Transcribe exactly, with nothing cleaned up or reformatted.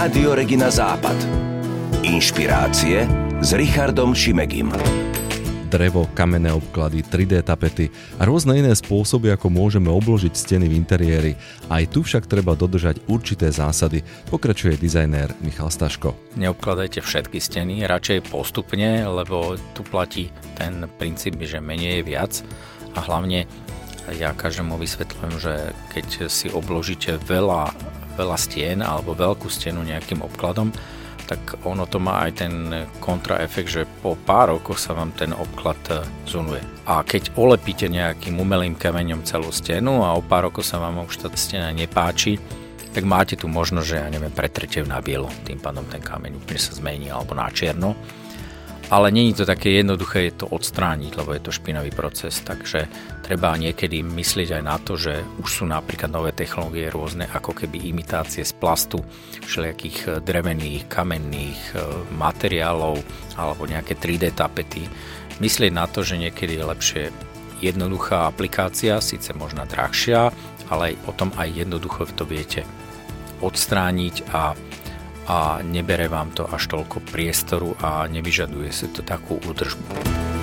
Rádio Regina Západ. Inšpirácie s Richardom Šimegim. Drevo, kamenné obklady, tri dé tapety a rôzne iné spôsoby, ako môžeme obložiť steny v interiéri. Aj tu však treba dodržať určité zásady, pokračuje dizajnér Michal Staško. Neobkladajte všetky steny, radšej postupne, lebo tu platí ten princíp, že menej je viac a hlavne ja každému vysvetľujem, že keď si obložíte veľa, veľa stien alebo veľkú stenu nejakým obkladom, tak ono to má aj ten kontraefekt, že po pár rokoch sa vám ten obklad zunuje. A keď olepíte nejakým umelým kameňom celú stenu a o pár rokov sa vám už tá stena nepáči, tak máte tu možnosť, že ja neviem, pretrete na bielo, tým pádom ten kameň úplne sa zmení alebo na čierno. Ale nie je to také jednoduché je to odstrániť, lebo je to špinavý proces, takže treba niekedy myslieť aj na to, že už sú napríklad nové technológie rôzne, ako keby imitácie z plastu, všelijakých drevených, kamenných materiálov alebo nejaké tri dé tapety. Myslieť na to, že niekedy je lepšie jednoduchá aplikácia, síce možno drahšia, ale aj o tom aj jednoducho to viete odstrániť a a nebere vám to až toľko priestoru a nevyžaduje si to takú údržbu.